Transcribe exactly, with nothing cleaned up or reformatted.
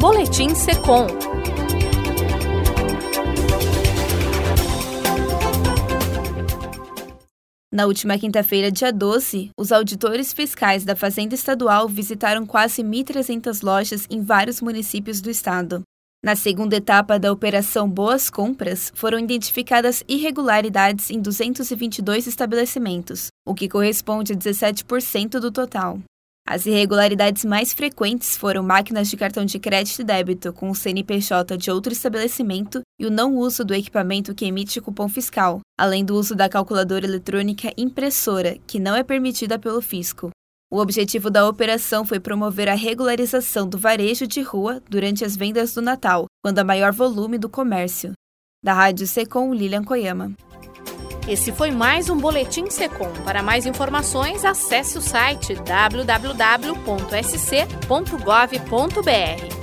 Boletim Secom. Na última quinta-feira, dia doze, os auditores fiscais da Fazenda Estadual visitaram quase mil e trezentas lojas em vários municípios do estado. Na segunda etapa da Operação Boas Compras, foram identificadas irregularidades em duzentos e vinte e dois estabelecimentos, o que corresponde a dezessete por cento do total. As irregularidades mais frequentes foram máquinas de cartão de crédito e débito com o C N P J de outro estabelecimento e o não uso do equipamento que emite cupom fiscal, além do uso da calculadora eletrônica impressora, que não é permitida pelo fisco. O objetivo da operação foi promover a regularização do varejo de rua durante as vendas do Natal, quando há maior volume do comércio. Da Rádio Secom, Lilian Koyama. Esse foi mais um Boletim Secom. Para mais informações, acesse o site w w w ponto s c ponto gov ponto b r.